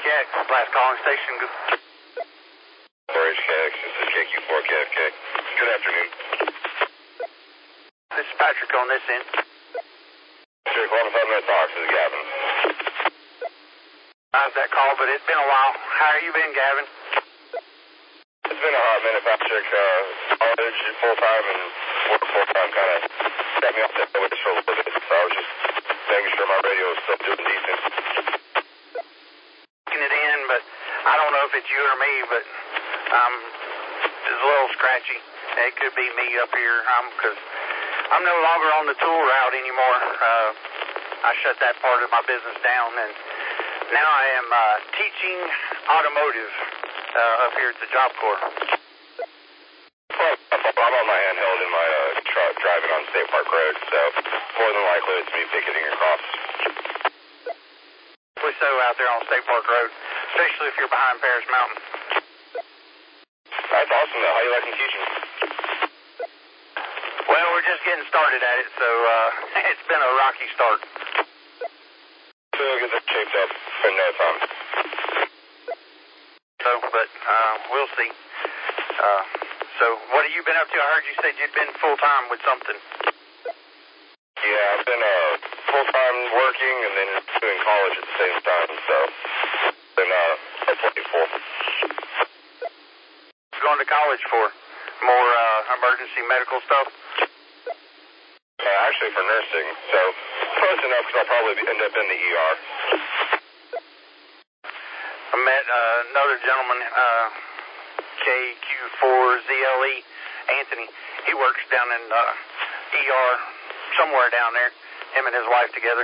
4HKX, last calling station. 4HKX, this is KQ4KFK. Good afternoon. This is Patrick on this end. Sure, 5 minutes off, this is Gavin. How's that call, but it's been a while. How you been, Gavin? It's been a hot minute, Patrick. College full-time and work full-time kind of set me off that way for a little bit, so I was just making sure my radio was still doing decent. Taking it in, but I don't know if it's you or me, but it's a little scratchy. It could be me up here, because I'm no longer on the tool route anymore. I shut that part of my business down, and now I am teaching automotive up here at the Job Corps. Well, I'm on my handheld in my truck driving on State Park Road, so more than likely it's me picketing across. We're so out there on State Park Road, especially if you're behind Paris Mountain. That's awesome, though. How you liking teaching? Well, we're just getting started at it, so it's been a rocky start. So we'll get that shaped up in no time. So, but we'll see. So, what have you been up to? I heard you said you'd been full-time with something. Yeah, I've been full-time working and then doing college at the same time, so been plenty full. Going to college for more emergency medical stuff? Actually for nursing, so close enough because I'll probably end up in the ER. I met another gentleman, KQ4ZLE, Anthony. He works down in ER somewhere down there, him and his wife together.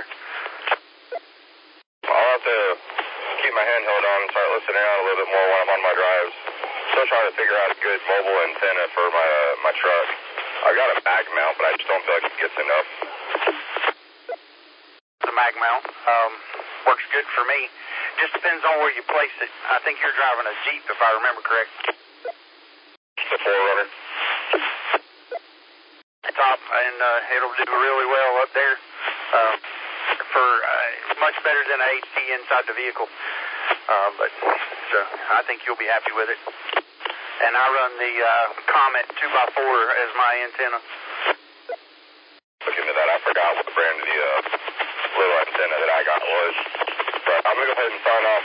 I'll have to keep my handheld on and start listening out a little bit more when I'm on my drives. Still trying to figure out a good mobile antenna for my truck. I got a mag mount, but I just don't feel like it gets enough. The mag mount works good for me. Just depends on where you place it. I think you're driving a Jeep, if I remember correct. The 4Runner. Top, and it'll do really well up there. For much better than a HT inside the vehicle. But so I think you'll be happy with it. And I run the Comet 2x4 as my antenna. Look into that. I forgot what brand of the little antenna that I got was. But I'm going to go ahead and sign off.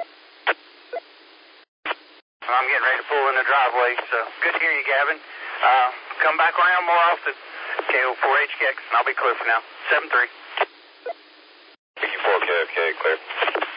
I'm getting ready to pull in the driveway, so good to hear you, Gavin. Come back around more often. KO4HKX, and I'll be clear for now. 7-3. KQ4KFK, clear.